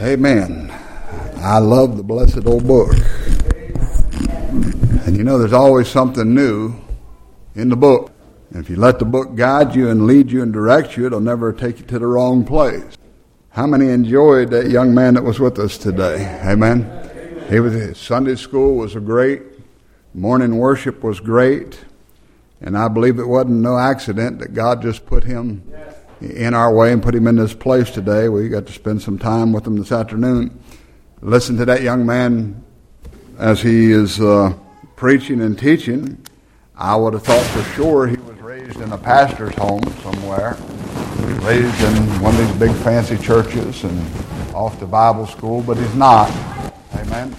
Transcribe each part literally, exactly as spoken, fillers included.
Amen. I love the blessed old book. And you know, there's always something new in the book. And if you let the book guide you and lead you and direct you, it'll never take you to the wrong place. How many enjoyed that young man that was with us today? Amen. He was, his Sunday school was great. Morning worship was great. And I believe it wasn't no accident that God just put him in our way and put him in this place today. We got to spend some time with him this afternoon. Listen to that young man as he is uh, preaching and teaching. I would have thought for sure he was raised in a pastor's home somewhere, raised in one of these big fancy churches and off to Bible school, but he's not. Amen.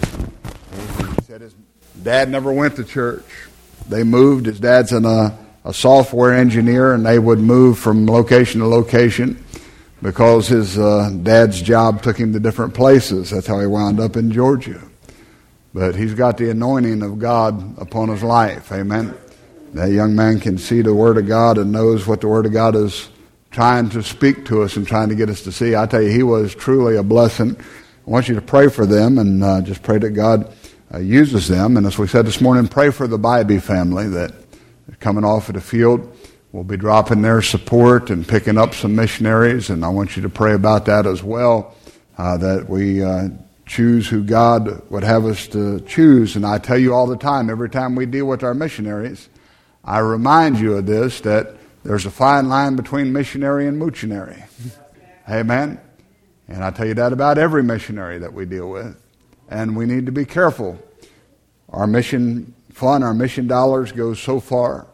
He said his dad never went to church. They moved. His dad's in a a software engineer, and they would move from location to location because his uh, dad's job took him to different places. That's how he wound up in Georgia. But he's got the anointing of God upon his life. Amen. That young man can see the Word of God and knows what the Word of God is trying to speak to us and trying to get us to see. I tell you, he was truly a blessing. I want you to pray for them and uh, just pray that God uh, uses them. And as we said this morning, pray for the Bybee family that coming off of the field. We'll be dropping their support and picking up some missionaries, and I want you to pray about that as well, uh, that we uh, choose who God would have us to choose. And I tell you all the time, every time we deal with our missionaries, I remind you of this, that there's a fine line between missionary and moochionary. Amen? And I tell you that about every missionary that we deal with. And we need to be careful. Our mission fund, our mission dollars go so far.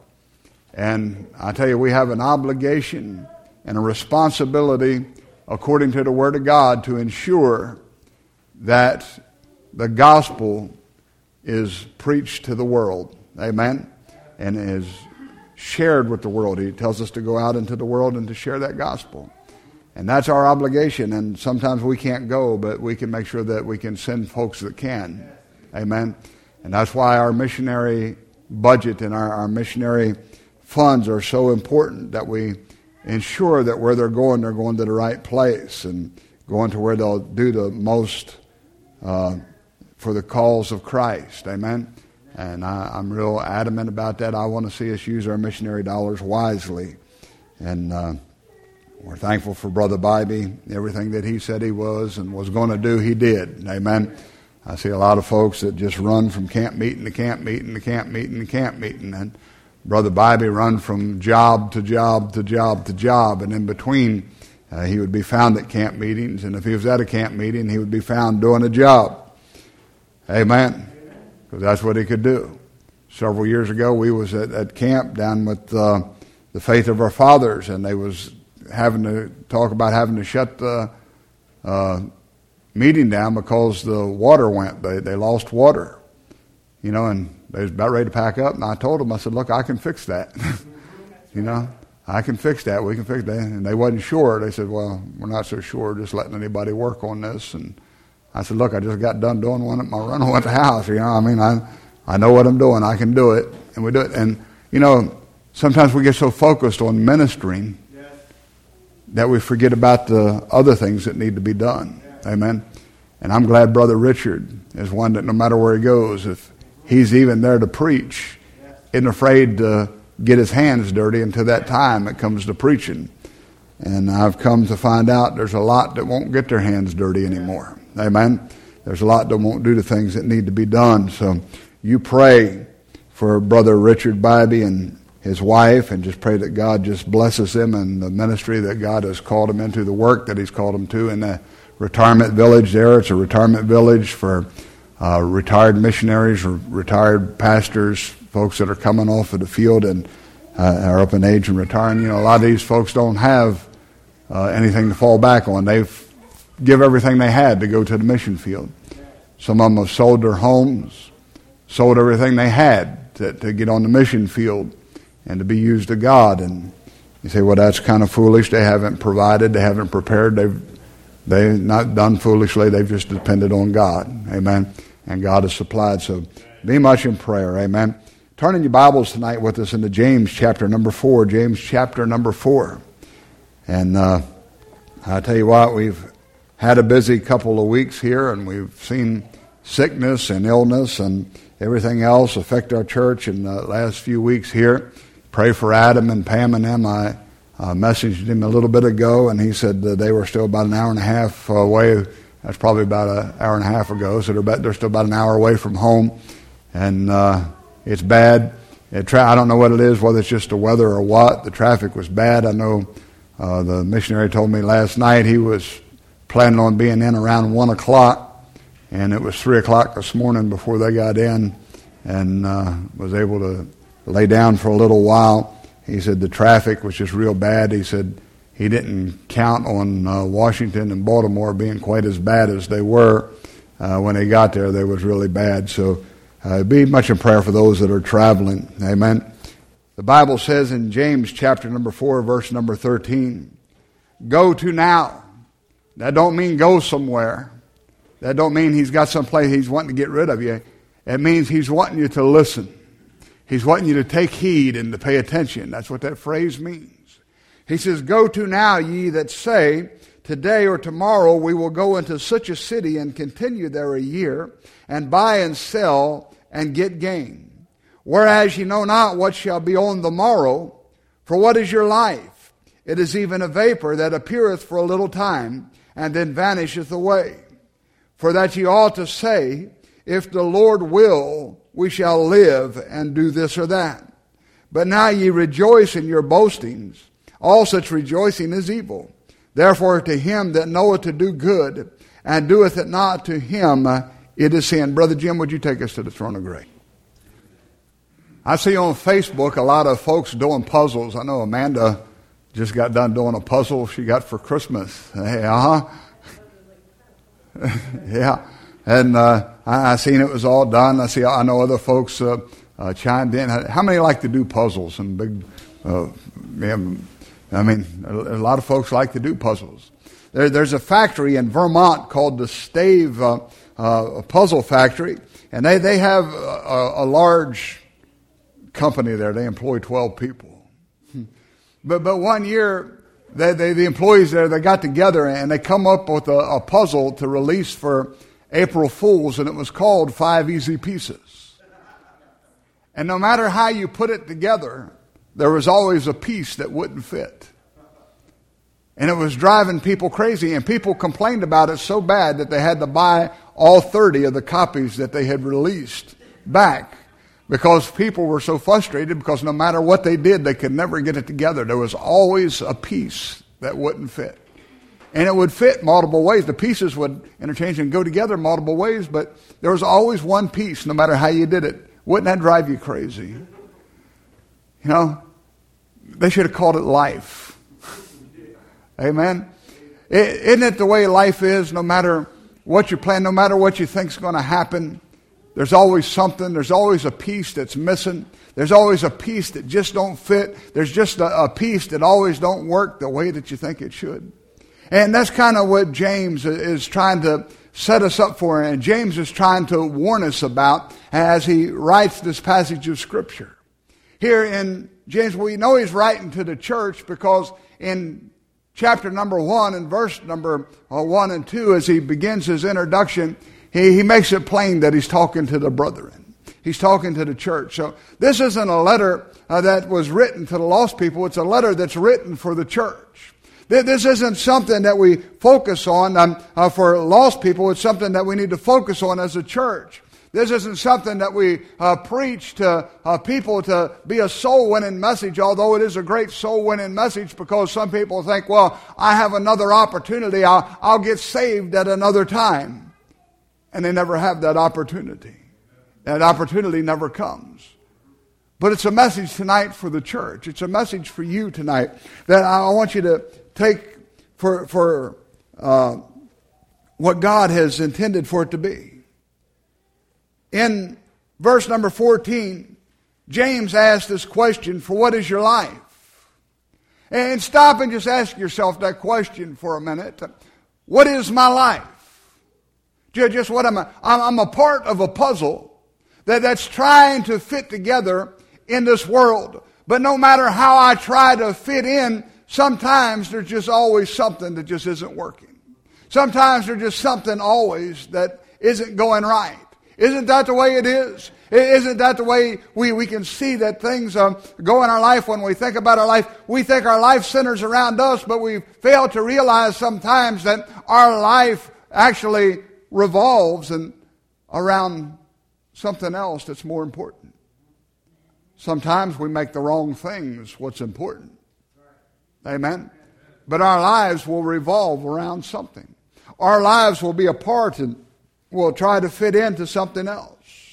And I tell you, we have an obligation and a responsibility according to the Word of God to ensure that the gospel is preached to the world. Amen? And is shared with the world. He tells us to go out into the world and to share that gospel. And that's our obligation. And sometimes we can't go, but we can make sure that we can send folks that can. Amen? And that's why our missionary budget and our, our missionary funds are so important, that we ensure that where they're going, they're going to the right place and going to where they'll do the most uh, for the cause of Christ. Amen? And I, I'm real adamant about that. I want to see us use our missionary dollars wisely. And uh, we're thankful for Brother Bybee. Everything that he said he was and was going to do, he did. Amen? I see a lot of folks that just run from camp meeting to camp meeting to camp meeting to camp meeting. And Brother Bybee run from job to job to job to job. And in between, uh, he would be found at camp meetings. And if he was at a camp meeting, he would be found doing a job. Amen. Because that's what he could do. Several years ago, we was at, at camp down with uh, the Faith of Our Fathers. And they was having to talk about having to shut the Uh, meeting down because the water went. They they lost water, you know, and they was about ready to pack up. And I told them, I said, look, I can fix that. you know, I can fix that. We can fix that. And they wasn't sure. They said, well, we're not so sure, just letting anybody work on this. And I said, look, I just got done doing one at my rental at the house. You know, I mean, I I know what I'm doing. I can do it. And we do it. And, you know, sometimes we get so focused on ministering that we forget about the other things that need to be done. Amen. And I'm glad Brother Richard is one that no matter where he goes, if he's even there to preach, isn't afraid to get his hands dirty until that time it comes to preaching. And I've come to find out there's a lot that won't get their hands dirty anymore. Amen. There's a lot that won't do the things that need to be done. So you pray for Brother Richard Bybee and his wife, and just pray that God just blesses them and the ministry that God has called him into, the work that he's called him to in the retirement village there. It's a retirement village for uh, retired missionaries, or retired pastors, folks that are coming off of the field and uh, are up in age and retiring. You know, a lot of these folks don't have uh, anything to fall back on. They've give everything they had to go to the mission field. Some of them have sold their homes, sold everything they had to, to get on the mission field and to be used of God. And you say, well, that's kind of foolish. They haven't provided. They haven't prepared. They've they've not done foolishly. They've just depended on God. Amen. And God has supplied. So be much in prayer. Amen. Turn in your Bibles tonight with us into James chapter number four. James chapter number four. And uh, I tell you what, we've had a busy couple of weeks here, and we've seen sickness and illness and everything else affect our church in the last few weeks here. Pray for Adam and Pam and them. I uh, messaged him a little bit ago, and he said that they were still about an hour and a half away. That's probably about an hour and a half ago, so they're, about, they're still about an hour away from home. And uh, it's bad. It tra- I don't know what it is, whether it's just the weather or what. The traffic was bad. I know uh, the missionary told me last night he was planning on being in around one o'clock. And it was three o'clock this morning before they got in, and uh, was able to lay down for a little while. He said the traffic was just real bad. He said he didn't count on uh, Washington and Baltimore being quite as bad as they were. Uh, when he got there, they was really bad. So uh, be much in prayer for those that are traveling. Amen. The Bible says in James chapter number four, verse number thirteen, go to now. That don't mean go somewhere. That don't mean he's got some place he's wanting to get rid of you. It means he's wanting you to listen. He's wanting you to take heed and to pay attention. That's what that phrase means. He says, go to now, ye that say, today or tomorrow we will go into such a city and continue there a year, and buy and sell and get gain. Whereas ye know not what shall be on the morrow, for what is your life? It is even a vapor that appeareth for a little time, and then vanisheth away. For that ye ought to say, if the Lord will, we shall live and do this or that. But now ye rejoice in your boastings. All such rejoicing is evil. Therefore to him that knoweth to do good, and doeth it not, to him it is sin. Brother Jim, would you take us to the throne of grace? I see on Facebook a lot of folks doing puzzles. I know Amanda just got done doing a puzzle she got for Christmas. Hey, uh-huh. Yeah, and uh, I, I seen it was all done. I see. I know other folks uh, uh, chimed in. How many like to do puzzles and big? Uh, yeah, I mean, a, a lot of folks like to do puzzles. There, there's a factory in Vermont called the Stave uh, uh, Puzzle Factory, and they they have a, a large company there. They employ twelve people, but but one year. They, they, the employees there, they got together and they come up with a, a puzzle to release for April Fools, and it was called Five Easy Pieces. And no matter how you put it together, there was always a piece that wouldn't fit. And it was driving people crazy, and people complained about it so bad that they had to buy all thirty of the copies that they had released back. Because people were so frustrated because no matter what they did, they could never get it together. There was always a piece that wouldn't fit. And it would fit multiple ways. The pieces would interchange and go together multiple ways, but there was always one piece, no matter how you did it. Wouldn't that drive you crazy? You know, they should have called it life. Amen? Isn't it the way life is? No matter what you plan, no matter what you think is going to happen, there's always something. There's always a piece that's missing. There's always a piece that just don't fit. There's just a, a piece that always don't work the way that you think it should. And that's kind of what James is trying to set us up for. And James is trying to warn us about as he writes this passage of Scripture. Here in James, we know he's writing to the church because in chapter number one and verse number uh, one and two, as he begins his introduction, he, he makes it plain that he's talking to the brethren. He's talking to the church. So this isn't a letter uh, that was written to the lost people. It's a letter that's written for the church. This isn't something that we focus on um, uh, for lost people. It's something that we need to focus on as a church. This isn't something that we uh, preach to uh, people to be a soul-winning message, although it is a great soul-winning message because some people think, well, I have another opportunity. I'll, I'll get saved at another time. And they never have that opportunity. That opportunity never comes. But it's a message tonight for the church. It's a message for you tonight that I want you to take for, for uh, what God has intended for it to be. In verse number fourteen, James asked this question, for what is your life? And stop and just ask yourself that question for a minute. What is my life? Just what am I? I'm a part of a puzzle that, that's trying to fit together in this world. But no matter how I try to fit in, sometimes there's just always something that just isn't working. Sometimes there's just something always that isn't going right. Isn't that the way it is? Isn't that the way we, we can see that things um, go in our life when we think about our life? We think our life centers around us, but we fail to realize sometimes that our life actually revolves and around something else that's more important. Sometimes we make the wrong things what's important. Amen? But our lives will revolve around something. Our lives will be a part and will try to fit into something else.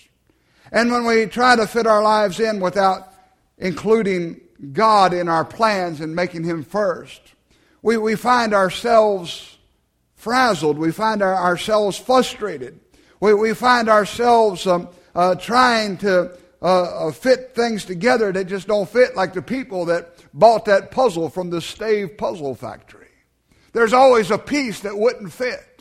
And when we try to fit our lives in without including God in our plans and making Him first, we, we find ourselves frazzled. We find our, ourselves frustrated. We, we find ourselves um, uh, trying to uh, uh, fit things together that just don't fit, like the people that bought that puzzle from the Stave Puzzle Factory. There's always a piece that wouldn't fit.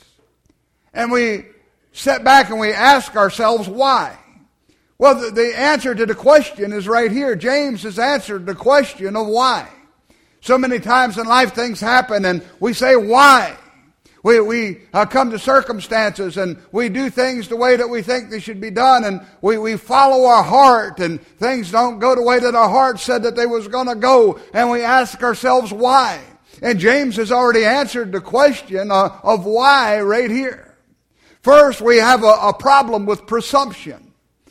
And we sit back and we ask ourselves, why? Well, the, the answer to the question is right here. James has answered the question of why. So many times in life things happen and we say, why? We, we uh, come to circumstances and we do things the way that we think they should be done, and we, we follow our heart, and things don't go the way that our heart said that they was going to go, and we ask ourselves why. And James has already answered the question uh, of why right here. First, we have a, a problem with presumption.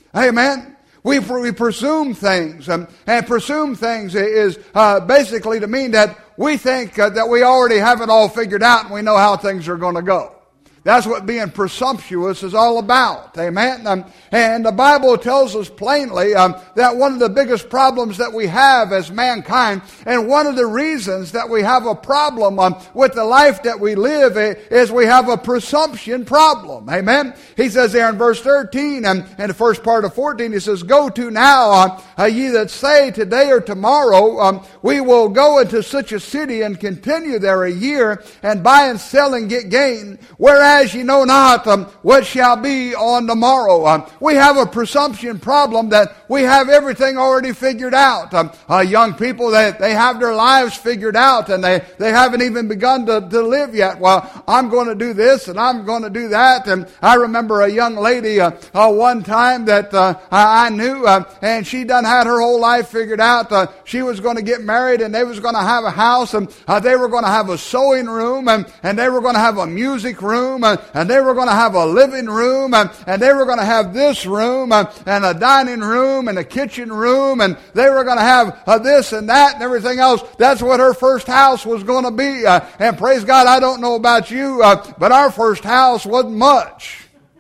Amen? We, we presume things, um, and presume things is uh, basically to mean that we think uh, that we already have it all figured out and we know how things are going to go. That's what being presumptuous is all about. Amen? Um, and the Bible tells us plainly um, that one of the biggest problems that we have as mankind, and one of the reasons that we have a problem um, with the life that we live, is we have a presumption problem. Amen? He says there in verse thirteen, and in the first part of fourteen, he says, "Go to now, uh, uh, ye that say today or tomorrow, um, we will go into such a city and continue there a year, and buy and sell and get gain, whereas as ye know not um, what shall be on the morrow." Um, we have a presumption problem that we have everything already figured out. Um, uh, young people, they, they have their lives figured out, and they, they haven't even begun to, to live yet. Well, I'm going to do this and I'm going to do that. And I remember a young lady uh, uh, one time that uh, I knew, uh, and she done had her whole life figured out. Uh, she was going to get married, and they was going to have a house, and uh, they were going to have a sewing room, and, and they were going to have a music room, and, and they were going to have a living room, and, and they were going to have this room, and, and a dining room, and a kitchen room, and they were going to have uh, this and that and everything else. That's what her first house was going to be. Uh, and praise God, I don't know about you, uh, but our first house wasn't much.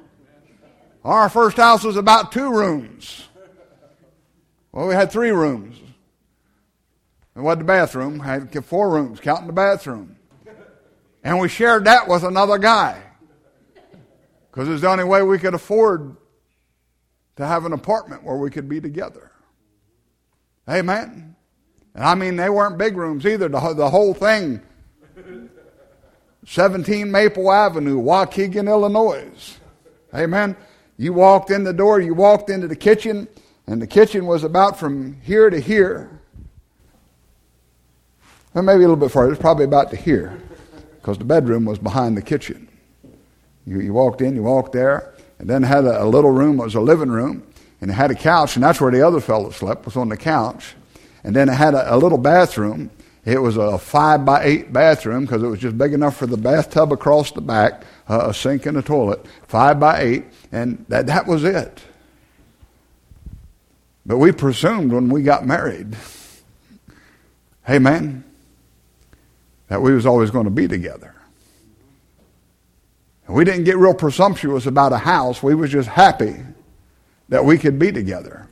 Our first house was about two rooms. Well, we had three rooms. It wasn't the bathroom. We had four rooms, counting the bathroom. And we shared that with another guy, because it was the only way we could afford to have an apartment where we could be together. Amen? And I mean, they weren't big rooms either. The, the whole thing, seventeen Maple Avenue, Waukegan, Illinois. Amen? You walked in the door, you walked into the kitchen, and the kitchen was about from here to here. Well, maybe a little bit farther. It's probably about to here, because the bedroom was behind the kitchen. You, you walked in, you walked there, and then had a, a little room. It was a living room, and it had a couch, and that's where the other fellow slept, was on the couch. And then it had a, a little bathroom. It was a five by eight bathroom, because it was just big enough for the bathtub across the back, uh, a sink and a toilet, five by eight, and that, that was it. But we presumed when we got married, amen, that we was always going to be together. And we didn't get real presumptuous about a house. We was just happy that we could be together.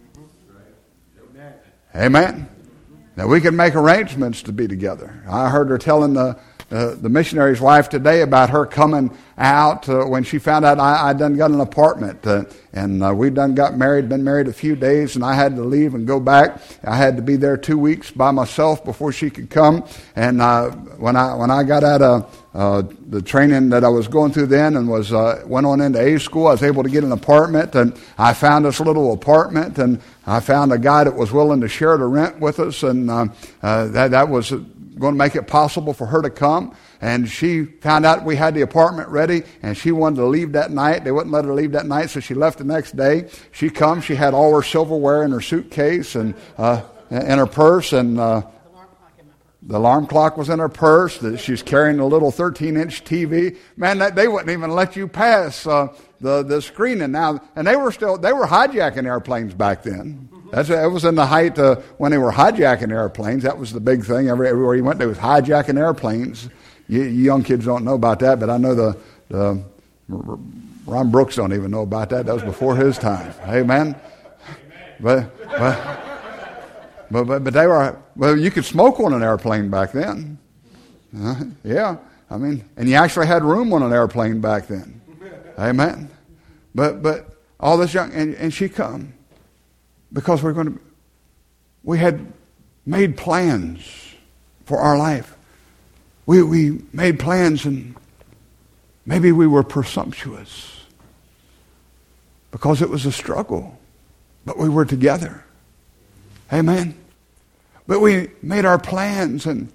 Amen. That we could make arrangements to be together. I heard her telling the uh, the missionary's wife today about her coming out uh, when she found out I, I done got an apartment. Uh, and uh, we done got married, been married a few days, and I had to leave and go back. I had to be there two weeks by myself before she could come. And uh, when I when I got out of uh, the training that I was going through then and was uh, went on into A school, I was able to get an apartment, and I found this little apartment, and I found a guy that was willing to share the rent with us, and uh, uh, that that was going to make it possible for her to come. and she found out we had the apartment ready, and she wanted to leave that night. They wouldn't let her leave that night, so she left the next day. She come, she had all her silverware in her suitcase and uh, in her purse, and uh, the alarm clock was in her purse. She was carrying a little thirteen-inch T V. Man, that, they wouldn't even let you pass uh, the the screening now. And they were still they were hijacking airplanes back then. That's it was in the height uh, when they were hijacking airplanes. That was the big thing. Every, everywhere you went, they was hijacking airplanes. You, you young kids don't know about that, but I know the, the Ron Brooks don't even know about that. That was before his time. Amen. But but but but, but they were. Well, you could smoke on an airplane back then. Uh, yeah, I mean, and you actually had room on an airplane back then. Amen. But but all this young and, and she come. Because we're going to, we had made plans for our life. We we made plans, and maybe we were presumptuous because it was a struggle, but we were together. Amen. But we made our plans, and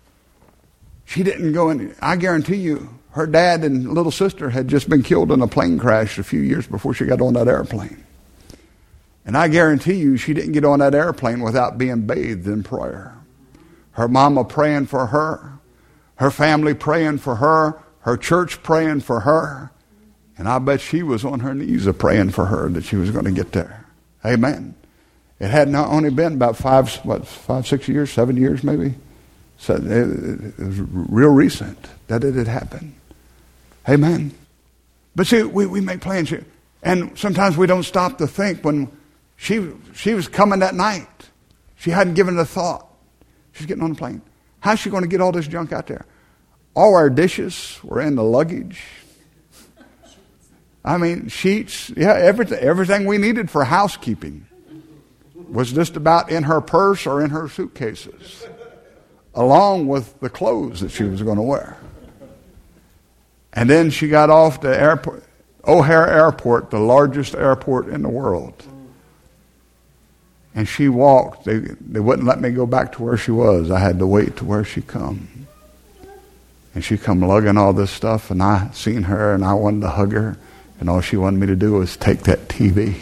she didn't go in. I guarantee you, her dad and little sister had just been killed in a plane crash a few years before she got on that airplane. And I guarantee you she didn't get on that airplane without being bathed in prayer. Her mama praying for her, her family praying for her, her church praying for her. And I bet she was on her knees a praying for her that she was going to get there. Amen. It had not only been about five, what, five, six years, seven years maybe. So it, it was real recent that it had happened. Amen. But see, we, we make plans here. And sometimes we don't stop to think when She she was coming that night. She hadn't given it a thought. She's getting on the plane. How's she going to get all this junk out there? All our dishes were in the luggage. I mean, sheets, yeah, everything, everything we needed for housekeeping was just about in her purse or in her suitcases, along with the clothes that she was going to wear. And then she got off the airport, O'Hare Airport, the largest airport in the world. And she walked. They they wouldn't let me go back to where she was. I had to wait to where she come. And she come lugging all this stuff, and I seen her, and I wanted to hug her, and all she wanted me to do was take that T V.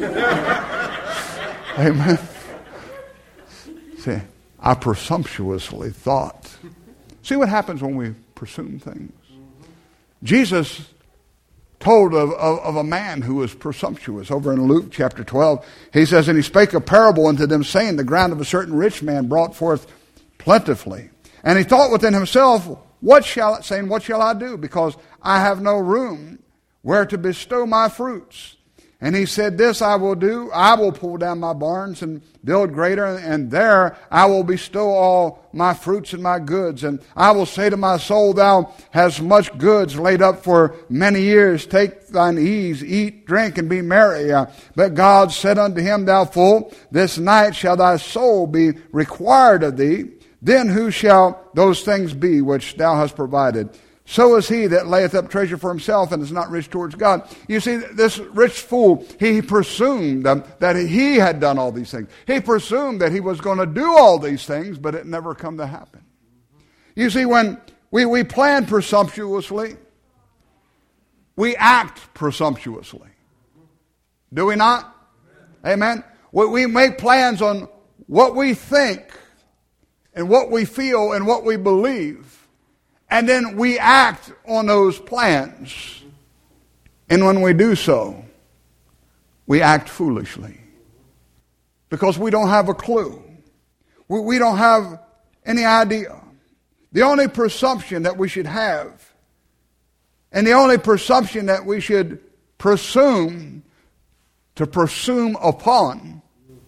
Amen. See, I presumptuously thought. See what happens when we presume things. Jesus told of, of, of a man who was presumptuous. Over in Luke chapter twelve, he says, and he spake a parable unto them, saying, the ground of a certain rich man brought forth plentifully. And he thought within himself, what shall, saying, what shall I do? Because I have no room where to bestow my fruits. And he said, this I will do, I will pull down my barns and build greater, and there I will bestow all my fruits and my goods. And I will say to my soul, thou hast much goods laid up for many years. Take thine ease, eat, drink, and be merry. Uh, but God said unto him, thou fool, this night shall thy soul be required of thee. Then who shall those things be which thou hast provided? So is he that layeth up treasure for himself and is not rich towards God. You see, this rich fool, he presumed um, that he had done all these things. He presumed that he was going to do all these things, but it never come to happen. You see, when we, we plan presumptuously, we act presumptuously. Do we not? Amen? We, we make plans on what we think and what we feel and what we believe. And then we act on those plans. And when we do so, we act foolishly. Because we don't have a clue. We, we don't have any idea. The only presumption that we should have, and the only presumption that we should presume, to presume upon,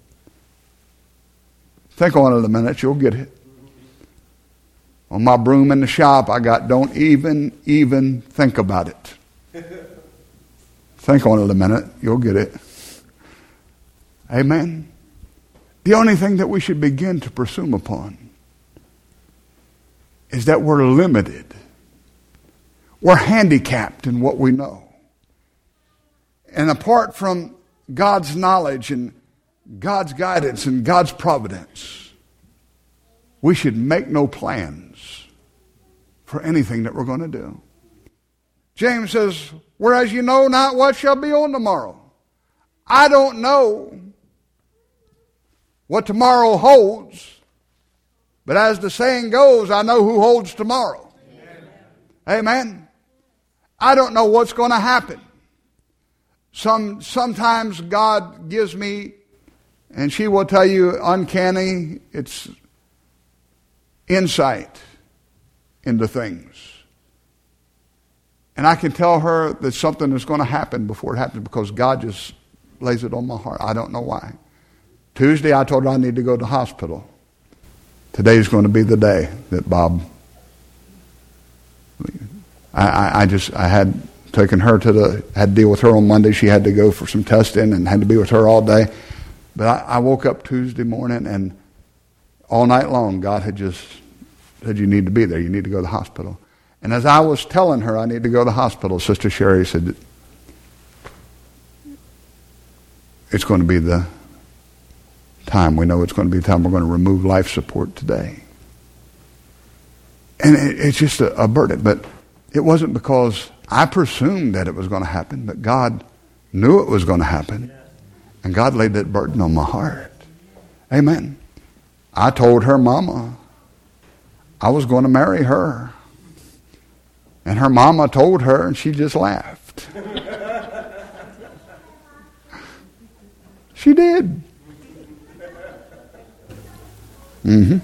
think on it a minute, you'll get it. On my broom in the shop, I got, don't even, even think about it. Think on it a minute, you'll get it. Amen. The only thing that we should begin to presume upon is that we're limited. We're handicapped in what we know. And apart from God's knowledge and God's guidance and God's providence, we should make no plans for anything that we're going to do. James says, whereas you know not what shall be on tomorrow. I don't know what tomorrow holds, but as the saying goes, I know who holds tomorrow. Amen. Amen. I don't know what's going to happen. Some sometimes God gives me, and she will tell you uncanny, it's insight into things. And I can tell her that something is going to happen before it happens because God just lays it on my heart. I don't know why. Tuesday I told her I need to go to the hospital. Today's going to be the day that Bob, I, I, I just, I had taken her to the, had to deal with her on Monday. She had to go for some testing and had to be with her all day. But I, I woke up Tuesday morning and all night long God had just said, you need to be there. You need to go to the hospital. And as I was telling her I need to go to the hospital, Sister Sherry said, it's going to be the time. We know it's going to be the time we're going to remove life support today. And it, it's just a, a burden. But it wasn't because I presumed that it was going to happen, but God knew it was going to happen. And God laid that burden on my heart. Amen. I told her mama I was going to marry her. And her mama told her, and she just laughed. She did. Mm-hmm.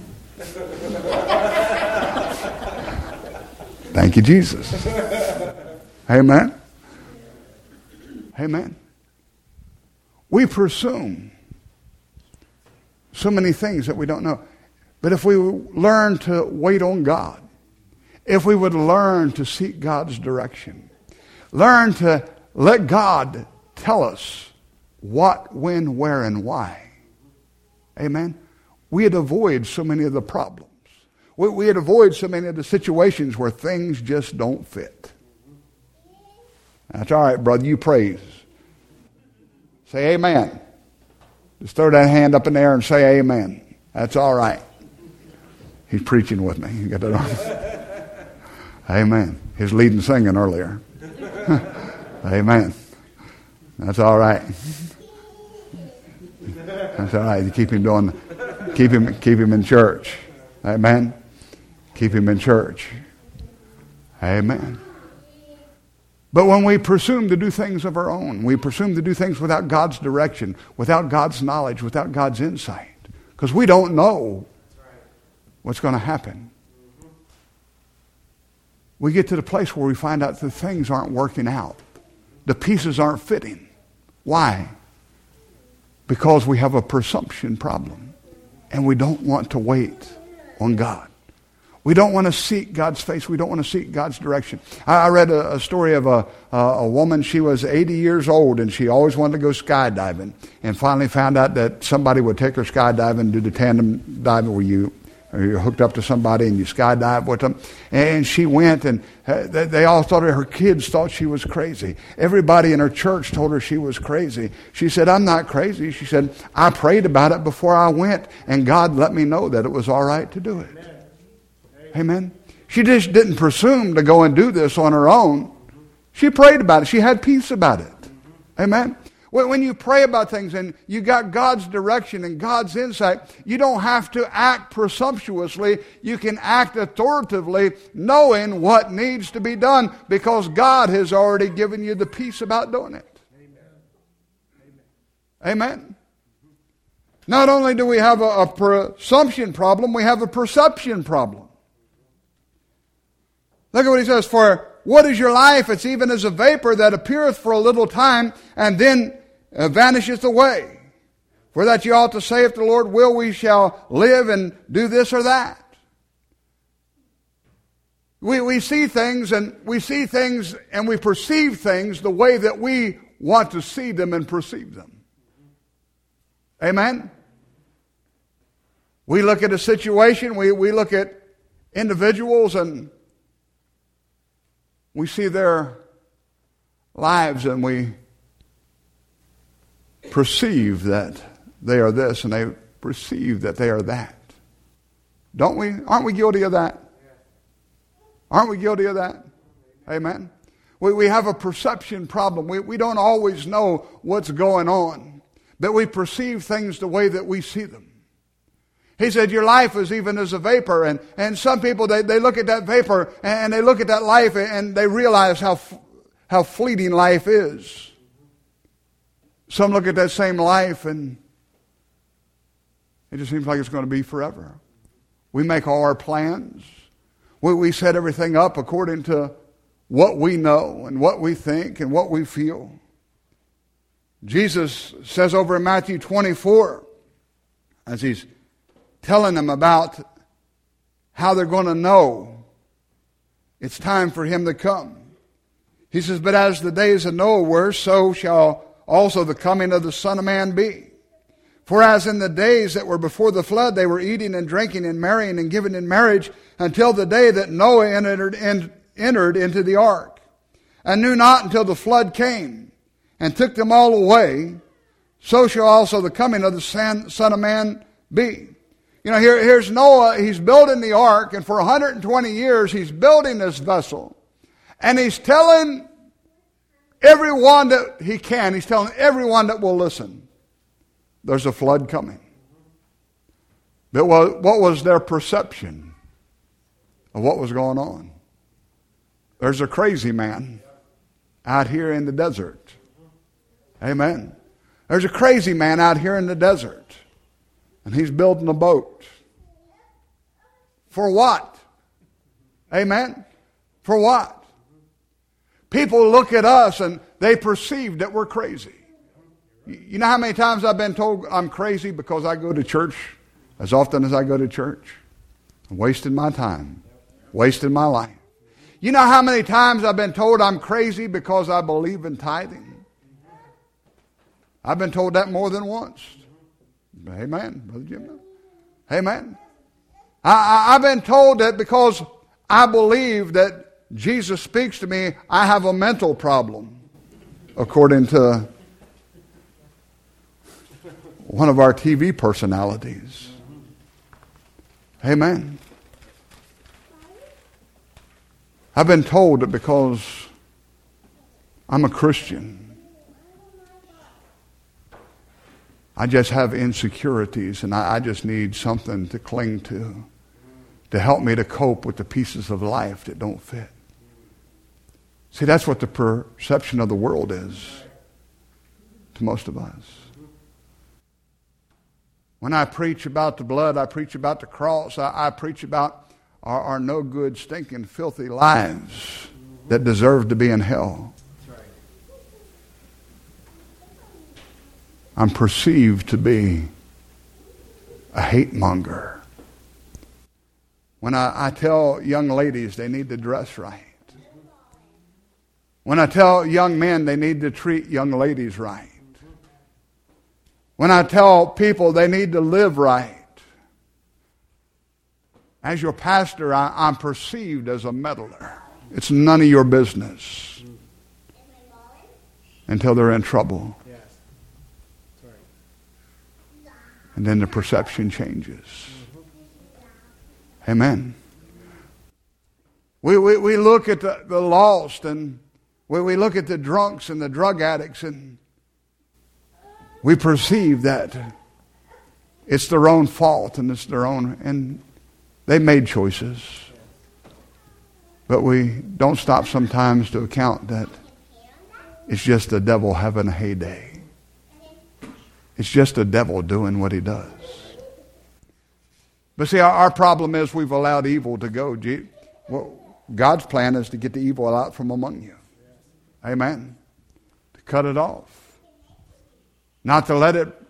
Thank you, Jesus. Amen. Amen. We presume so many things that we don't know. But if we learn to wait on God, if we would learn to seek God's direction, learn to let God tell us what, when, where, and why, amen, we'd avoid so many of the problems. We, we'd avoid so many of the situations where things just don't fit. That's all right, brother, you praise. Say amen. Just throw that hand up in the air and say amen. That's all right. He's preaching with me. You got that on? Amen. His leading singing earlier. Amen. That's all right. That's all right. You keep him doing, keep him, keep him in church. Amen. Keep him in church. Amen. But when we presume to do things of our own, we presume to do things without God's direction, without God's knowledge, without God's insight, because we don't know what's going to happen. We get to the place where we find out that things aren't working out. The pieces aren't fitting. Why? Because we have a presumption problem, and we don't want to wait on God. We don't want to seek God's face. We don't want to seek God's direction. I, I read a, a story of a, a, a woman. She was eighty years old, and she always wanted to go skydiving, and finally found out that somebody would take her skydiving, do the tandem diving where you or you're hooked up to somebody and you skydive with them. And she went, and they, they all thought her, her kids thought she was crazy. Everybody in her church told her she was crazy. She said, I'm not crazy. She said, I prayed about it before I went, and God let me know that it was all right to do it. Amen. Amen. She just didn't presume to go and do this on her own. She prayed about it. She had peace about it. Amen. When you pray about things and you got God's direction and God's insight, you don't have to act presumptuously. You can act authoritatively, knowing what needs to be done, because God has already given you the peace about doing it. Amen. Amen. Not only do we have a, a presumption problem, we have a perception problem. Look at what he says, for what is your life? It's even as a vapor that appeareth for a little time and then uh, vanisheth away. For that you ought to say, if the Lord will, we shall live and do this or that. We, we see things and we see things and we perceive things the way that we want to see them and perceive them. Amen? We look at a situation, we, we look at individuals, and we see their lives and we perceive that they are this and they perceive that they are that. Don't we? Aren't we guilty of that? Aren't we guilty of that? Amen. We, we have a perception problem. We, we don't always know what's going on, but we perceive things the way that we see them. He said, your life is even as a vapor. And, and some people, they, they look at that vapor and they look at that life and they realize how, how fleeting life is. Some look at that same life and it just seems like it's going to be forever. We make all our plans. We, we set everything up according to what we know and what we think and what we feel. Jesus says over in Matthew twenty-four, as he's telling them about how they're going to know it's time for him to come. He says, but as the days of Noah were, so shall also the coming of the Son of Man be. For as in the days that were before the flood, they were eating and drinking and marrying and giving in marriage until the day that Noah entered, in, entered into the ark, and knew not until the flood came and took them all away, so shall also the coming of the Son, Son of Man be. You know, here, here's Noah, he's building the ark, and for one hundred twenty years he's building this vessel. And he's telling everyone that he can, he's telling everyone that will listen, there's a flood coming. But what was their perception of what was going on? There's a crazy man out here in the desert. Amen. There's a crazy man out here in the desert. And he's building a boat. For what? Amen? For what? People look at us and they perceive that we're crazy. You know how many times I've been told I'm crazy because I go to church as often as I go to church? I'm wasting my time. Wasting my life. You know how many times I've been told I'm crazy because I believe in tithing? I've been told that more than once. Amen, Brother Jim. Amen. I, I, I've been told that because I believe that Jesus speaks to me, I have a mental problem, according to one of our T V personalities. Amen. I've been told that because I'm a Christian, I just have insecurities and I, I just need something to cling to to help me to cope with the pieces of life that don't fit. See, that's what the perception of the world is to most of us. When I preach about the blood, I preach about the cross, I, I preach about our, our no good, stinking, filthy lives that deserve to be in hell. I'm perceived to be a hate monger. When I, I tell young ladies they need to dress right. When I tell young men they need to treat young ladies right. When I tell people they need to live right. As your pastor, I, I'm perceived as a meddler. It's none of your business until they're in trouble. And then the perception changes. Amen. We, we, we look at the, the lost and we, we look at the drunks and the drug addicts and we perceive that it's their own fault and it's their own, and they made choices. But we don't stop sometimes to account that it's just the devil having a heyday. It's just the devil doing what he does. But see, our, our problem is we've allowed evil to go. Well, God's plan is to get the evil out from among you. Amen. To cut it off. Not to let it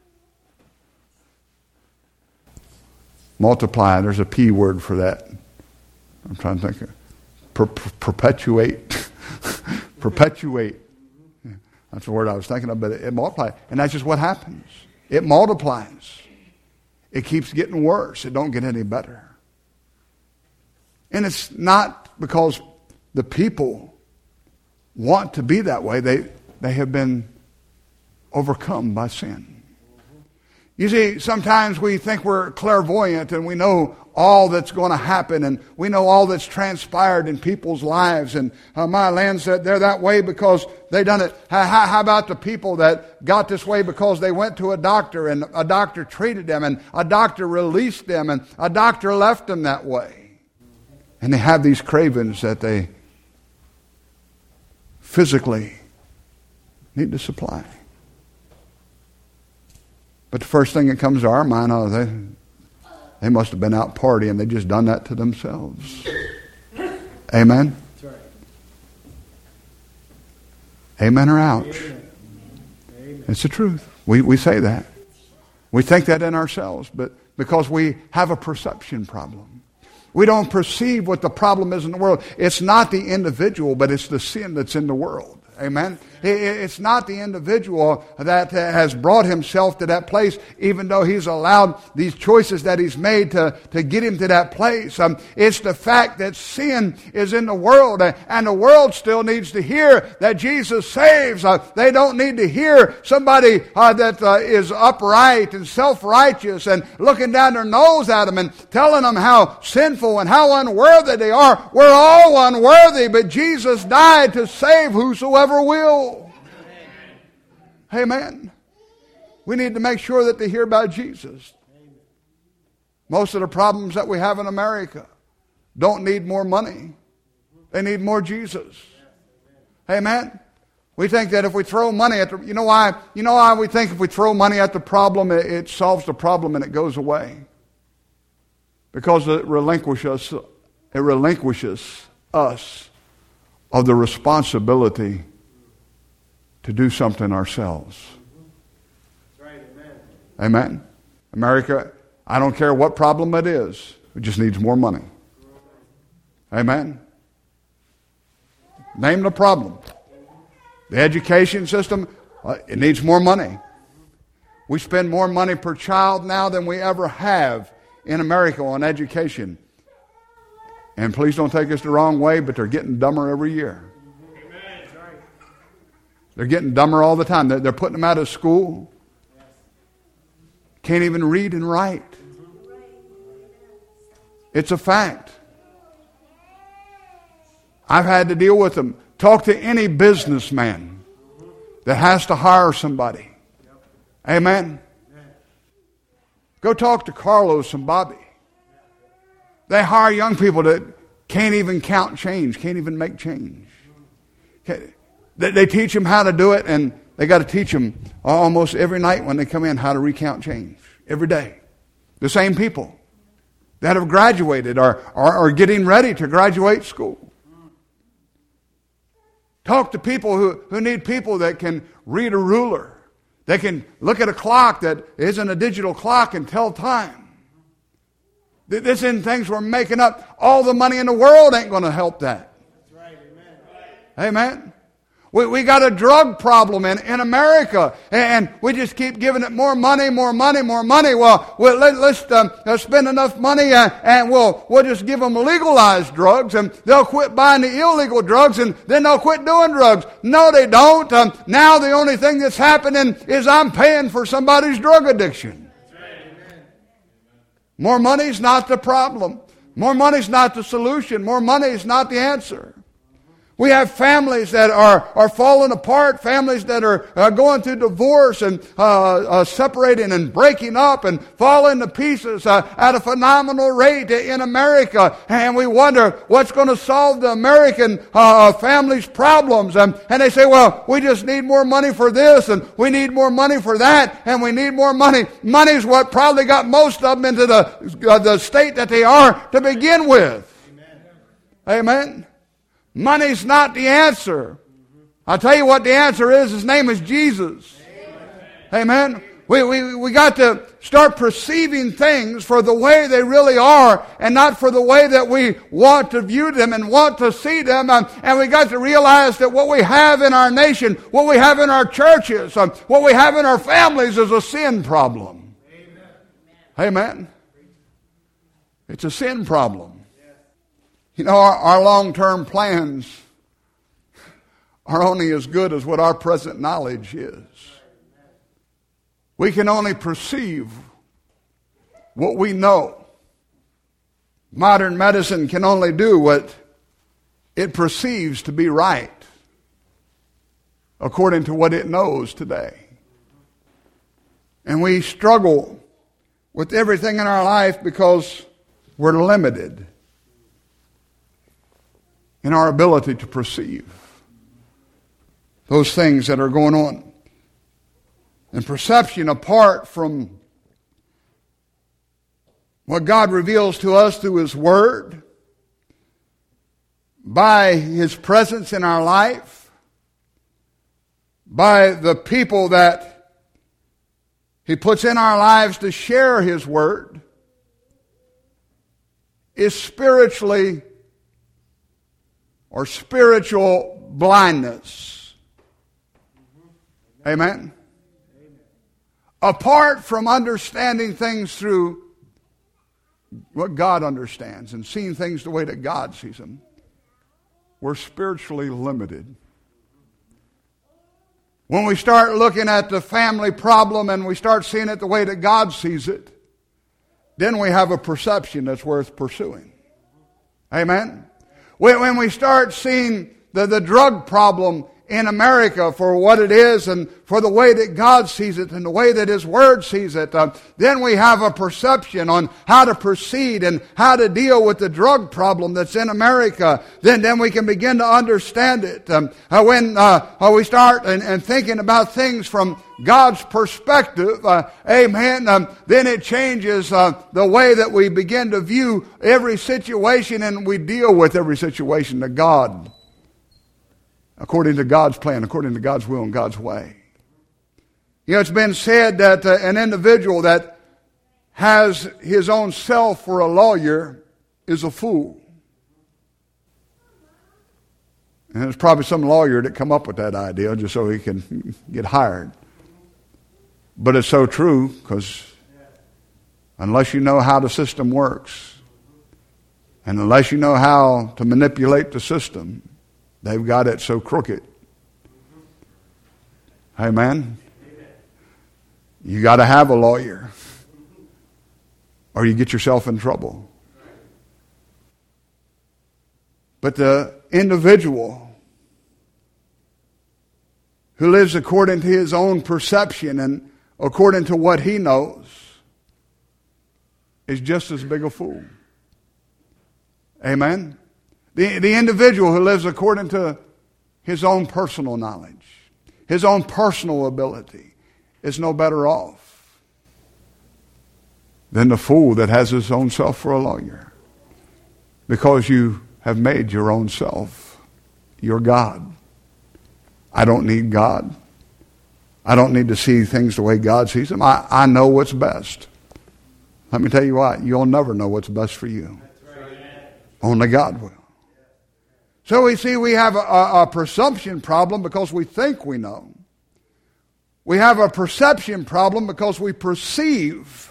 multiply. There's a P word for that. I'm trying to think of per- per- perpetuate. perpetuate. That's the word I was thinking of, but it, it multiplies. And that's just what happens. It multiplies. It keeps getting worse. It don't get any better. And it's not because the people want to be that way. They, they have been overcome by sin. You see, sometimes we think we're clairvoyant and we know all that's going to happen and we know all that's transpired in people's lives. And uh, my land said they're that way because they done it. How, how about the people that got this way because they went to a doctor and a doctor treated them and a doctor released them and a doctor left them that way. And they have these cravings that they physically need to supply. But the first thing that comes to our mind, oh, they, they must have been out partying. They just done that to themselves. Amen? That's right. Amen or ouch? Amen. Amen. It's the truth. We, we say that. We think that in ourselves, but because we have a perception problem. We don't perceive what the problem is in the world. It's not the individual, but it's the sin that's in the world. Amen? It's not the individual that has brought himself to that place, even though he's allowed these choices that he's made to, to get him to that place. Um, it's the fact that sin is in the world, and the world still needs to hear that Jesus saves. Uh, they don't need to hear somebody uh, that uh, is upright and self-righteous and looking down their nose at them and telling them how sinful and how unworthy they are. We're all unworthy, but Jesus died to save whosoever will. Amen. We need to make sure that they hear about Jesus. Most of the problems that we have in America don't need more money. They need more Jesus. Amen. We think that if we throw money at the, you know why? You know why we think if we throw money at the problem, it, it solves the problem and it goes away? Because it relinquishes, it relinquishes us of the responsibility to do something ourselves. That's right, amen. Amen. America, I don't care what problem it is, it just needs more money. Amen. Name the problem. The education system, uh, it needs more money. We spend more money per child now than we ever have in America on education. And please don't take us the wrong way, but they're getting dumber every year. They're getting dumber all the time. They're, they're putting them out of school. Can't even read and write. It's a fact. I've had to deal with them. Talk to any businessman that has to hire somebody. Amen. Go talk to Carlos and Bobby. They hire young people that can't even count change, can't even make change. Can't, They teach them how to do it, and they got to teach them almost every night when they come in how to recount change. Every day. The same people that have graduated or are getting ready to graduate school. Talk to people who, who need people that can read a ruler. They can look at a clock that isn't a digital clock and tell time. This isn't things we're making up. All the money in the world ain't going to help that. That's right, amen. Amen. We, we got a drug problem in, in America, and we just keep giving it more money, more money, more money. Well, we'll let, let's uh, spend enough money, uh, and we'll, we'll just give them legalized drugs, and they'll quit buying the illegal drugs, and then they'll quit doing drugs. No, they don't. Um, now the only thing that's happening is I'm paying for somebody's drug addiction. More money's not the problem. More money's not the solution. More money is not the answer. We have families that are, are falling apart, families that are uh, going through divorce and uh, uh, separating and breaking up and falling to pieces uh, at a phenomenal rate in America. And we wonder what's going to solve the American uh, family's problems. Um, and they say, well, we just need more money for this and we need more money for that and we need more money. Money's what probably got most of them into the, uh, the state that they are to begin with. Amen. Amen. Money's not the answer. I'll tell you what the answer is. His name is Jesus. Amen. Amen. We, we, we got to start perceiving things for the way they really are and not for the way that we want to view them and want to see them. Um, and we got to realize that what we have in our nation, what we have in our churches, um, what we have in our families is a sin problem. Amen. Amen. It's a sin problem. You know, our, our long-term plans are only as good as what our present knowledge is. We can only perceive what we know. Modern medicine can only do what it perceives to be right, according to what it knows today. And we struggle with everything in our life because we're limited in our ability to perceive those things that are going on. And perception, apart from what God reveals to us through His Word, by His presence in our life, by the people that He puts in our lives to share His Word, is spiritually or spiritual blindness. Amen? Apart from understanding things through what God understands and seeing things the way that God sees them, we're spiritually limited. When we start looking at the family problem and we start seeing it the way that God sees it, then we have a perception that's worth pursuing. Amen? When we start seeing the, the drug problem in America for what it is and for the way that God sees it and the way that His Word sees it, uh, then we have a perception on how to proceed and how to deal with the drug problem that's in America. Then, then we can begin to understand it. Um, uh, when uh, uh, we start and, and thinking about things from God's perspective, uh, amen, um, then it changes uh, the way that we begin to view every situation and we deal with every situation that God, according to God's plan, according to God's will and God's way. You know, it's been said that uh, an individual that has his own self for a lawyer is a fool. And there's probably some lawyer that come up with that idea just so he can get hired. But it's so true, because unless you know how the system works, and unless you know how to manipulate the system, they've got it so crooked. Amen? You got to have a lawyer, or you get yourself in trouble. But the individual who lives according to his own perception and according to what he knows is just as big a fool. Amen? The, the individual who lives according to his own personal knowledge, his own personal ability, is no better off than the fool that has his own self for a lawyer. Because you have made your own self your God. I don't need God. I don't need to see things the way God sees them. I, I know what's best. Let me tell you what, you'll never know what's best for you. Only God will. So we see we have a, a, a perception problem because we think we know. We have a perception problem because we perceive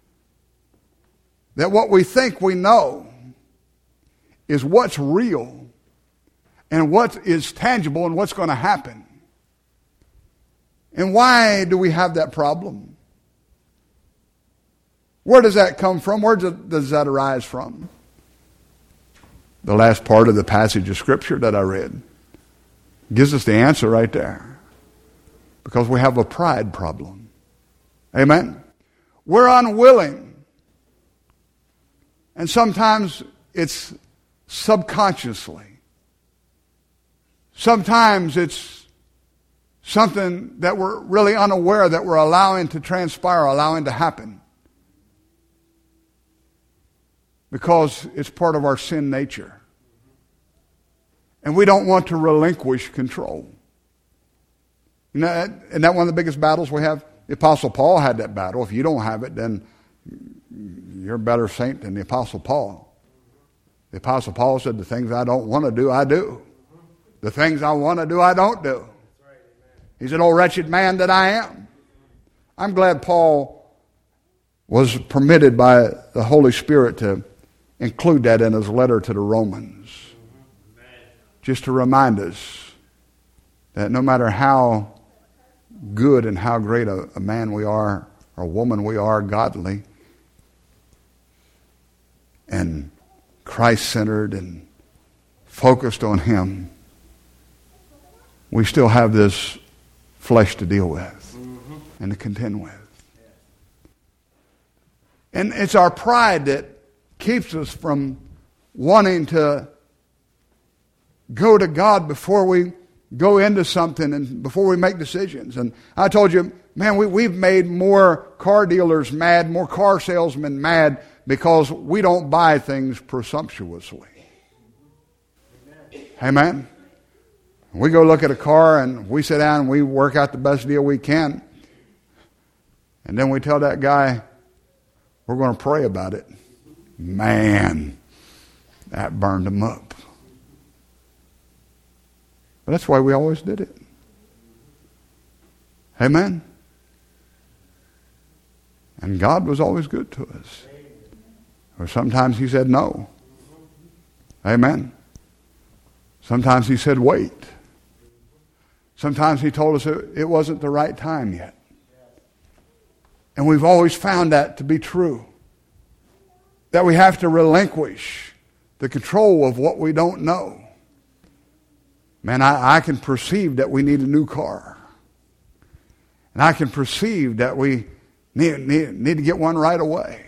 that what we think we know is what's real and what is tangible and what's going to happen. And why do we have that problem? Where does that come from? Where does that arise from? The last part of the passage of Scripture that I read gives us the answer right there. Because we have a pride problem. Amen? We're unwilling. And sometimes it's subconsciously. Sometimes it's something that we're really unaware that we're allowing to transpire, allowing to happen. Because it's part of our sin nature. And we don't want to relinquish control. You know, isn't that one of the biggest battles we have? The Apostle Paul had that battle. If you don't have it, then you're a better saint than the Apostle Paul. The Apostle Paul said, the things I don't want to do, I do. The things I want to do, I don't do. He said, oh, wretched man that I am. I'm glad Paul was permitted by the Holy Spirit to include that in his letter to the Romans. Just to remind us that no matter how good and how great a, a man we are, or a woman we are, godly, and Christ-centered and focused on Him, we still have this flesh to deal with mm-hmm. and to contend with. And it's our pride that keeps us from wanting to go to God before we go into something and before we make decisions. And I told you, man, we, we've made more car dealers mad, more car salesmen mad because we don't buy things presumptuously. Amen? We go look at a car and we sit down and we work out the best deal we can. And then we tell that guy, we're going to pray about it. Man, that burned him up. But that's why we always did it. Amen? And God was always good to us. Or sometimes He said no. Amen? Sometimes He said wait. Sometimes He told us it, it wasn't the right time yet. And we've always found that to be true. That we have to relinquish the control of what we don't know. Man, I, I can perceive that we need a new car. And I can perceive that we need, need, need to get one right away.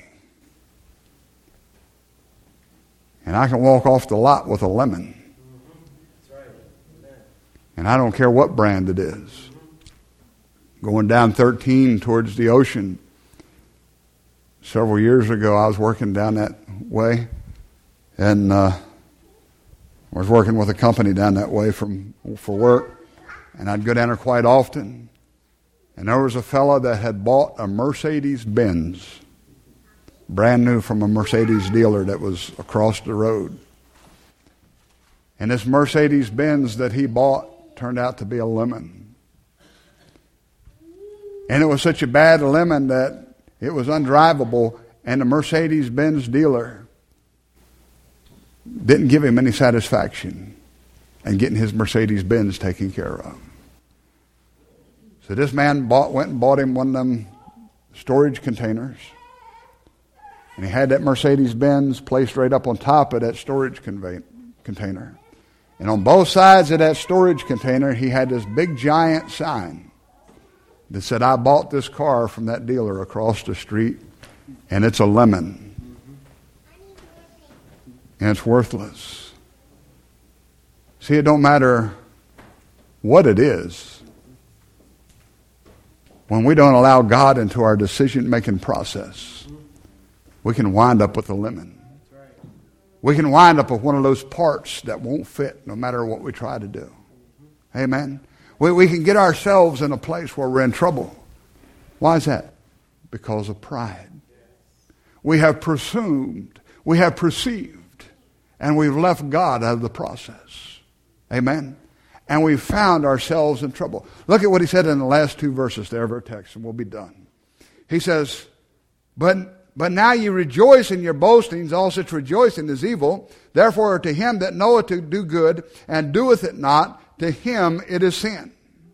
And I can walk off the lot with a lemon. That's right. Amen. And I don't care what brand it is. Going down thirteen towards the ocean. Several years ago, I was working down that way. And uh, I was working with a company down that way from for work. And I'd go down there quite often. And there was a fellow that had bought a Mercedes-Benz. Brand new from a Mercedes dealer that was across the road. And this Mercedes-Benz that he bought turned out to be a lemon. And it was such a bad lemon that it was undrivable, and the Mercedes-Benz dealer didn't give him any satisfaction in getting his Mercedes-Benz taken care of. So this man bought, went and bought him one of them storage containers. And he had that Mercedes-Benz placed right up on top of that storage convey- container. And on both sides of that storage container, he had this big giant sign that said, I bought this car from that dealer across the street, and it's a lemon. And it's worthless. See, it don't matter what it is. When we don't allow God into our decision-making process, we can wind up with a lemon. We can wind up with one of those parts that won't fit no matter what we try to do. Amen? We, we can get ourselves in a place where we're in trouble. Why is that? Because of pride. We have presumed, we have perceived, and we've left God out of the process. Amen? And we've found ourselves in trouble. Look at what he said in the last two verses there of our text, and we'll be done. He says, But But now you rejoice in your boastings, all such rejoicing is evil. Therefore to him that knoweth to do good, and doeth it not, to him it is sin.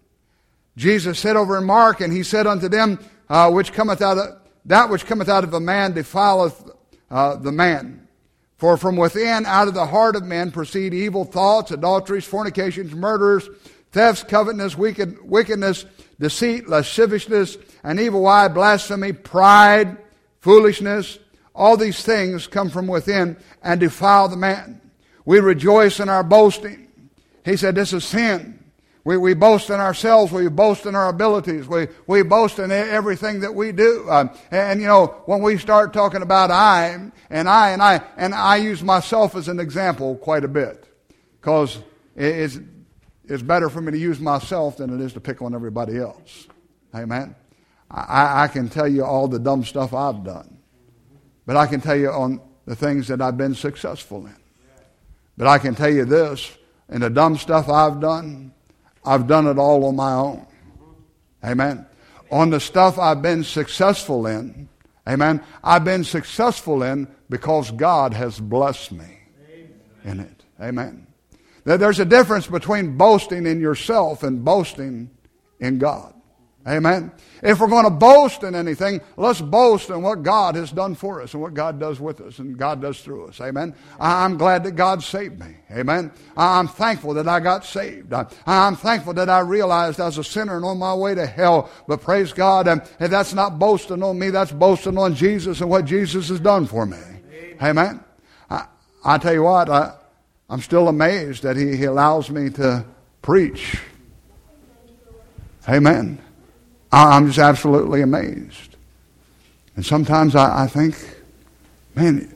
Jesus said over in Mark, and he said unto them, uh, which cometh out of, that which cometh out of a man defileth uh, the man. For from within, out of the heart of men, proceed evil thoughts, adulteries, fornications, murders, thefts, covetousness, wicked, wickedness, deceit, lasciviousness, an evil eye, blasphemy, pride, foolishness. All these things come from within and defile the man. We rejoice in our boasting. He said this is sin. We, we boast in ourselves. We boast in our abilities. We, we boast in everything that we do. Um, and, and, you know, when we start talking about I, and I, and I, and I use myself as an example quite a bit. Because it's, it's better for me to use myself than it is to pick on everybody else. Amen? I, I can tell you all the dumb stuff I've done. But I can tell you on the things that I've been successful in. But I can tell you this, in the dumb stuff I've done, I've done it all on my own. Amen. On the stuff I've been successful in, amen, I've been successful in because God has blessed me in it. Amen. There's a difference between boasting in yourself and boasting in God. Amen. If we're going to boast in anything, let's boast in what God has done for us and what God does with us and God does through us. Amen. I'm glad that God saved me. Amen. I'm thankful that I got saved. I'm thankful that I realized I was a sinner and on my way to hell. But praise God, and that's not boasting on me. That's boasting on Jesus and what Jesus has done for me. Amen. I, I tell you what, I, I'm still amazed that he, he allows me to preach. Amen. I'm just absolutely amazed. And sometimes I, I think, man,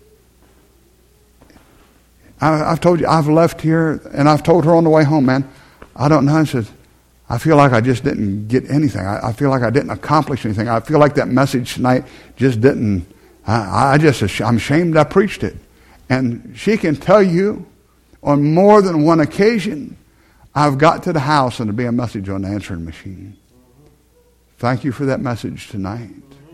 I, I've told you, I've left here, and I've told her on the way home, man, I don't know. I said, I feel like I just didn't get anything. I, I feel like I didn't accomplish anything. I feel like that message tonight just didn't, I, I just, I'm ashamed I preached it. And she can tell you on more than one occasion, I've got to the house and there'll be a message on the answering machine. Thank you for that message tonight.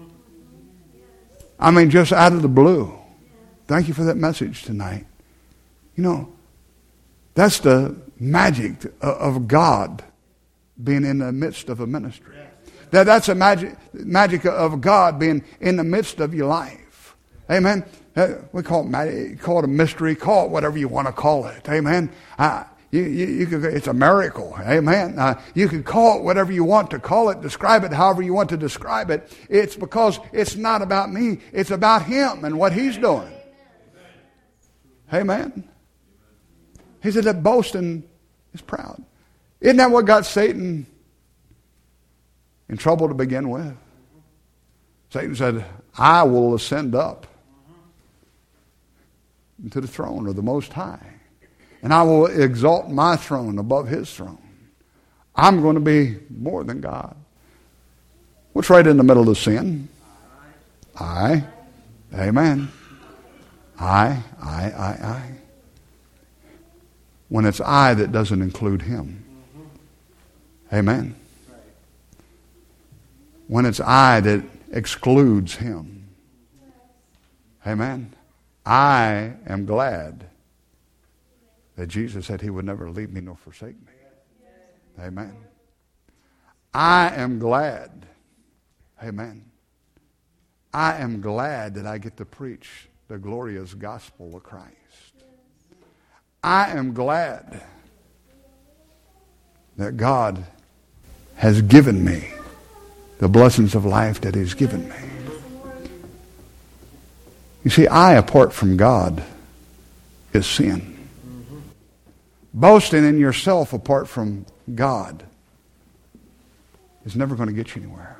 I mean, just out of the blue. Thank you for that message tonight. You know, that's the magic of God being in the midst of a ministry. That, that's a magic, magic of God being in the midst of your life. Amen. We call it magic, call it a mystery, call it whatever you want to call it. Amen. I, You, you, you could, it's a miracle. Amen. Uh, you can call it whatever you want to call it, describe it however you want to describe it. It's because it's not about me. It's about Him and what He's doing. Amen. He said that boasting is proud. Isn't that what got Satan in trouble to begin with? Satan said, I will ascend up to the throne of the Most High. And I will exalt my throne above His throne. I'm going to be more than God. What's right in the middle of sin? I. Amen. I, I, I, I. When it's I that doesn't include Him. Amen. When it's I that excludes Him. Amen. I am glad that Jesus said He would never leave me nor forsake me. Amen. I am glad. Amen. I am glad that I get to preach the glorious gospel of Christ. I am glad that God has given me the blessings of life that He's given me. You see, I apart from God is sin. Boasting in yourself apart from God is never going to get you anywhere.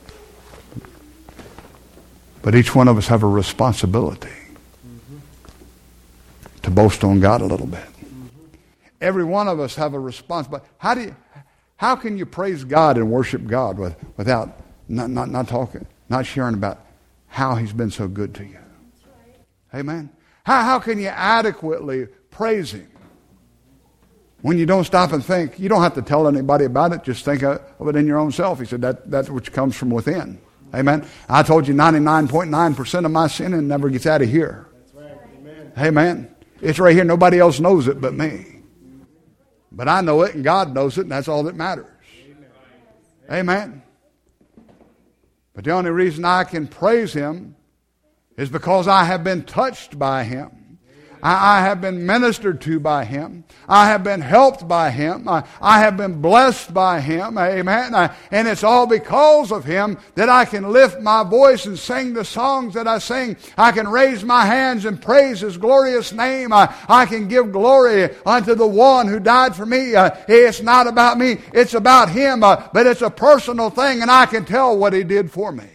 But each one of us have a responsibility mm-hmm. to boast on God a little bit. Mm-hmm. Every one of us have a responsibility. How do you, how can you praise God and worship God with, without not, not, not talking, not sharing about how He's been so good to you? Right. Amen. How, how can you adequately praise Him when you don't stop and think? You don't have to tell anybody about it. Just think of it in your own self. He said that that's which comes from within. Amen. I told you ninety-nine point nine percent of my sinning never gets out of here. That's right. Amen. Amen. It's right here. Nobody else knows it but me. But I know it and God knows it, and that's all that matters. Amen. Amen. But the only reason I can praise Him is because I have been touched by Him. I have been ministered to by Him. I have been helped by Him. I, I have been blessed by Him. Amen. I, and it's all because of Him that I can lift my voice and sing the songs that I sing. I can raise my hands and praise His glorious name. I, I can give glory unto the one who died for me. Uh, it's not about me. It's about Him. Uh, but it's a personal thing, and I can tell what He did for me.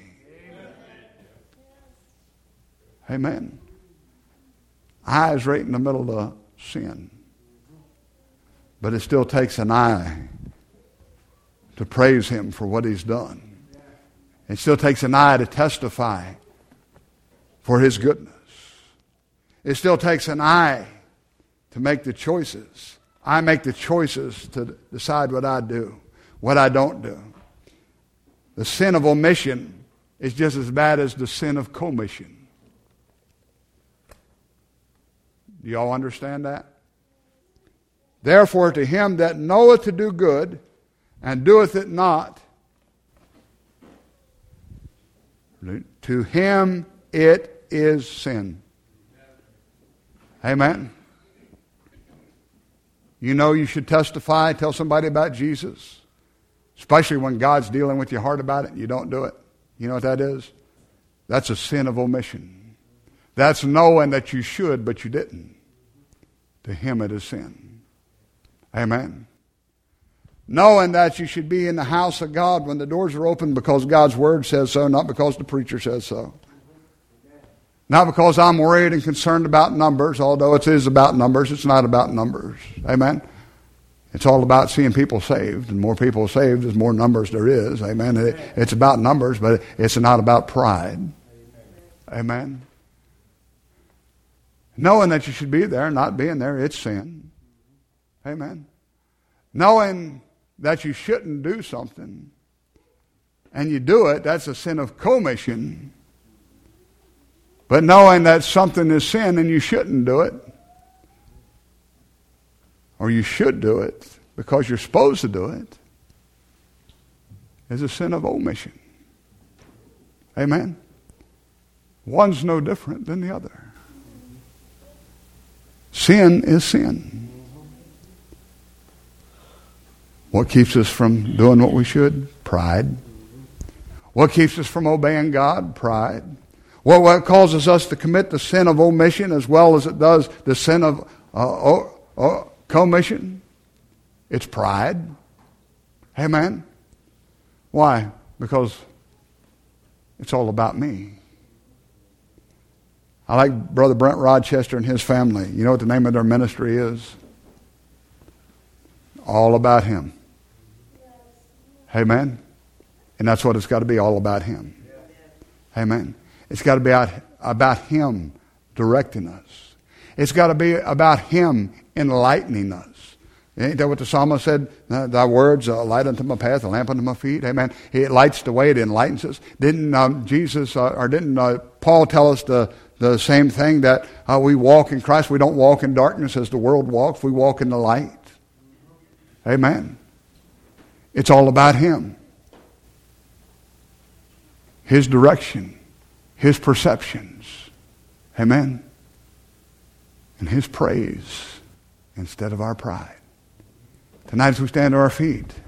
Amen. Amen. I is right in the middle of sin. But it still takes an eye to praise Him for what He's done. It still takes an eye to testify for His goodness. It still takes an eye to make the choices. I make the choices to decide what I do, what I don't do. The sin of omission is just as bad as the sin of commission. Do you all understand that? Therefore, to him that knoweth to do good and doeth it not, To him it is sin. Amen. You know you should testify, tell somebody about Jesus, especially when God's dealing with your heart about it and you don't do it. You know what that is? That's a sin of omission. That's knowing that you should, but you didn't. To him it is sin. Amen. Knowing that you should be in the house of God when the doors are open because God's word says so, not because the preacher says so. Not because I'm worried and concerned about numbers, although it is about numbers. It's not about numbers. Amen. It's all about seeing people saved, and more people saved is more numbers there is. Amen. It, it's about numbers, but it's not about pride. Amen. Knowing that you should be there, not being there, it's sin. Amen. Knowing that you shouldn't do something, and you do it, that's a sin of commission. But knowing that something is sin and you shouldn't do it, or you should do it because you're supposed to do it, is a sin of omission. Amen? One's no different than the other. Sin is sin. What keeps us from doing what we should? Pride. What keeps us from obeying God? Pride. Well, what causes us to commit the sin of omission as well as it does the sin of uh, o- o- commission? It's pride. Amen? Why? Because it's all about me. I like Brother Brent Rochester and his family. You know what the name of their ministry is? All about him. Amen? And that's what it's got to be, all about him. Amen? It's got to be about, about him directing us. It's got to be about him enlightening us. Ain't that what the psalmist said? Thy words are a light unto my path, a lamp unto my feet. Amen. It lights the way, it enlightens us. Didn't um, Jesus uh, or didn't uh, Paul tell us the, the same thing, that uh, we walk in Christ? We don't walk in darkness as the world walks. We walk in the light. Amen. It's all about him. His direction. His perceptions. Amen. And his praise instead of our pride. Tonight as we stand to our feet,